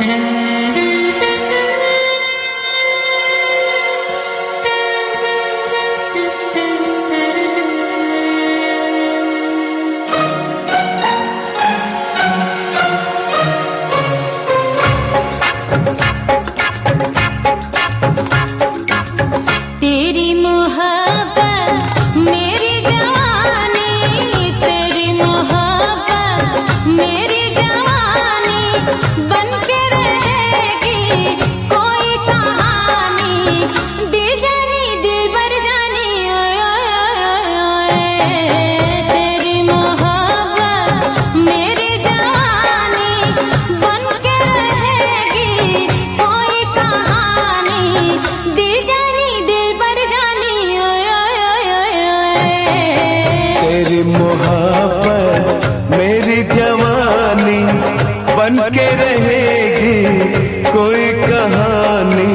तेरी मोहब्बत मेरी जवानी, तेरी मोहब्बत मेरी जवानी, बन के रहेगी कोई कहानी, दिल जानी दिल भर जानी। तेरी मोहब्बत मेरी जवानी, बन के रहेगी कोई कहानी, दिल जानी दिल भर जानी। तेरी मोहब्बत मेरी जवानी, बन के रहेगी कोई कहानी।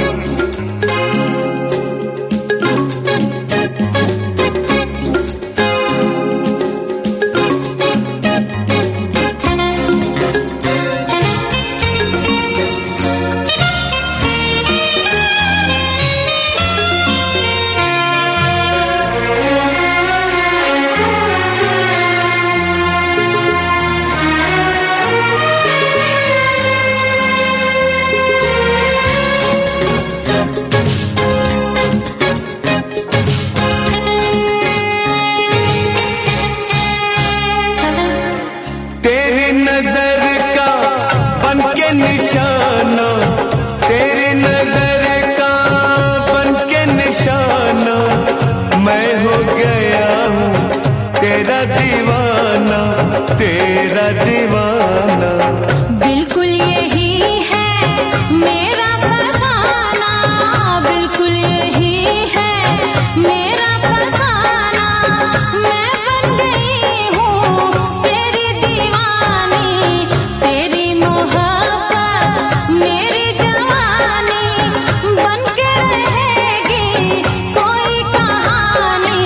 तेरी नजर का बन के निशाना, तेरी नजर का बन के निशाना, मैं हो गया हूँ तेरा दीवाना, तेरा दीवाना। बिल्कुल यही है मेरा फसाना, बिल्कुल यही है मेरा फसाना, मैं बन गई हूँ तेरी दीवानी, तेरी मोहब्बत मेरी जवानी, बन के रहेगी कोई कहानी।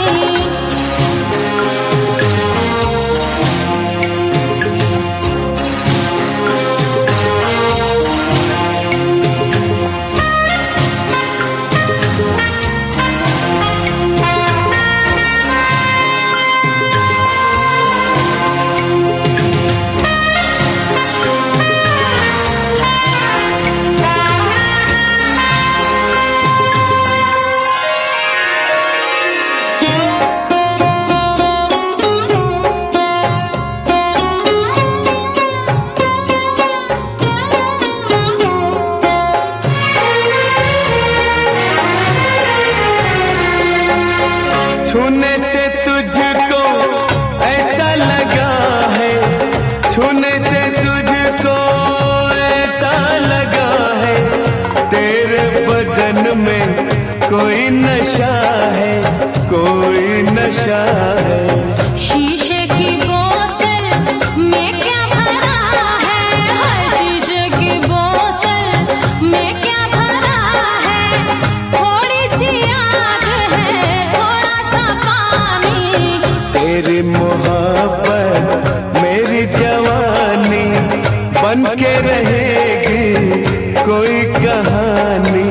छूने से तुझको ऐसा लगा है, छूने से तुझको ऐसा लगा है, तेरे बदन में कोई नशा है, कोई नशा है। शीशे की बोतल में क्या भरा है, शीशे की बोतल में क्या भरा है, थोड़ी सी आग है थोड़ा सा पानी। तेरी मोहब्बत मेरी जवानी, बन के रहेगी कोई कहानी।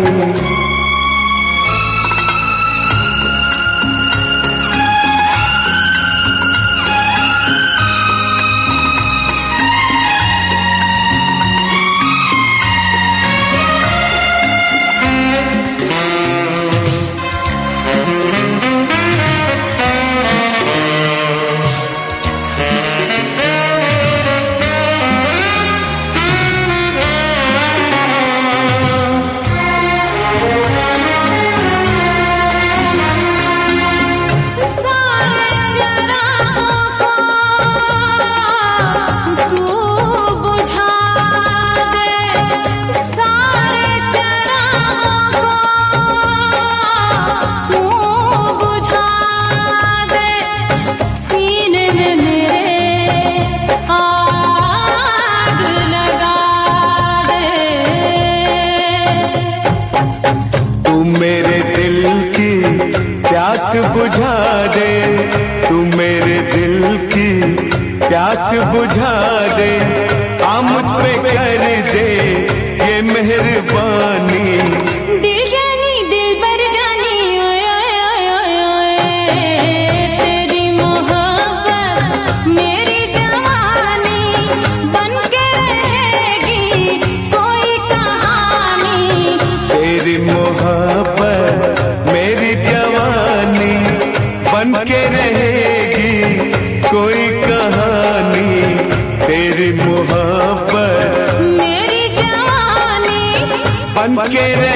प्यास बुझा दे, तू मेरे दिल की प्यास बुझा दे, आ मुझ पे कर दे बन के